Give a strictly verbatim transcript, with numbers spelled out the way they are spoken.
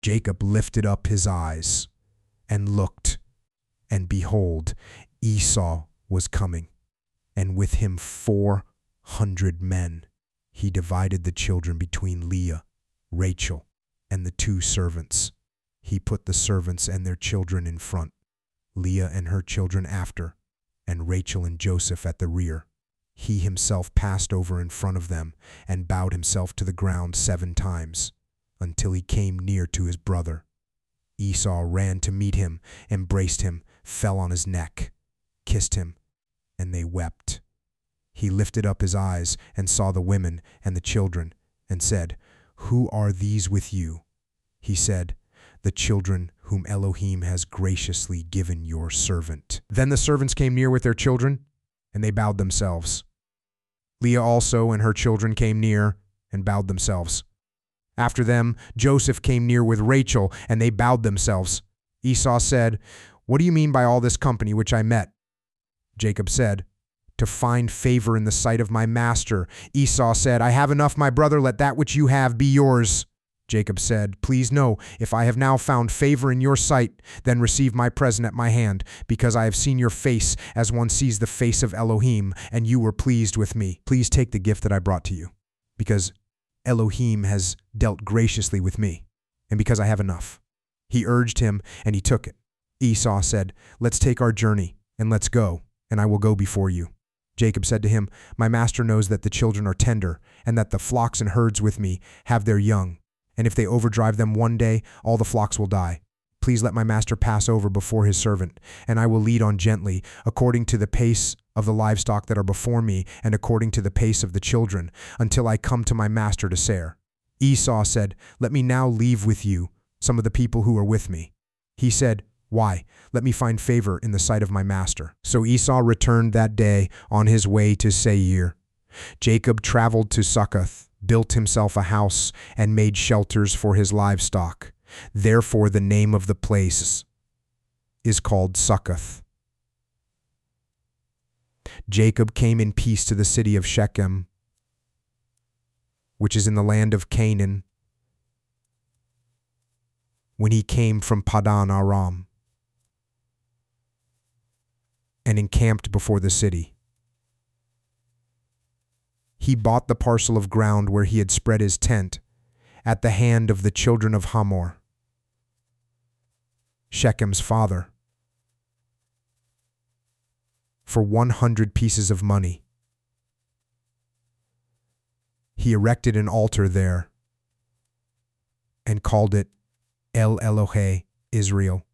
Jacob lifted up his eyes and looked, and behold, Esau was coming, and with him four hundred men. He divided the children between Leah, Rachel, and the two servants. He put the servants and their children in front, Leah and her children after, and Rachel and Joseph at the rear. He himself passed over in front of them and bowed himself to the ground seven times, until he came near to his brother. Esau ran to meet him, embraced him, fell on his neck, kissed him, and they wept. He lifted up his eyes and saw the women and the children, and said, "Who are these with you?" He said, "The children whom Elohim has graciously given your servant." Then the servants came near with their children, and they bowed themselves. Leah also and her children came near and bowed themselves. After them, Joseph came near with Rachel, and they bowed themselves. Esau said, "What do you mean by all this company which I met?" Jacob said, "To find favor in the sight of my master." Esau said, "I have enough, my brother. Let that which you have be yours." Jacob said, "Please know, if I have now found favor in your sight, then receive my present at my hand, because I have seen your face as one sees the face of Elohim, and you were pleased with me. Please take the gift that I brought to you, because Elohim has dealt graciously with me, and because I have enough." He urged him, and he took it. Esau said, "Let's take our journey, and let's go, and I will go before you." Jacob said to him, "My master knows that the children are tender, and that the flocks and herds with me have their young. And if they overdrive them one day, all the flocks will die. Please let my master pass over before his servant, and I will lead on gently, according to the pace of the livestock that are before me, and according to the pace of the children, until I come to my master to Seir." Esau said, "Let me now leave with you some of the people who are with me." He said, "Why? Let me find favor in the sight of my master." So Esau returned that day on his way to Seir. Jacob traveled to Succoth, built himself a house, and made shelters for his livestock. Therefore the name of the place is called Succoth. Jacob came in peace to the city of Shechem, which is in the land of Canaan, when he came from Padan Aram, and encamped before the city. He bought the parcel of ground where he had spread his tent at the hand of the children of Hamor, Shechem's father, for one hundred pieces of money. He erected an altar there and called it El Elohe Israel.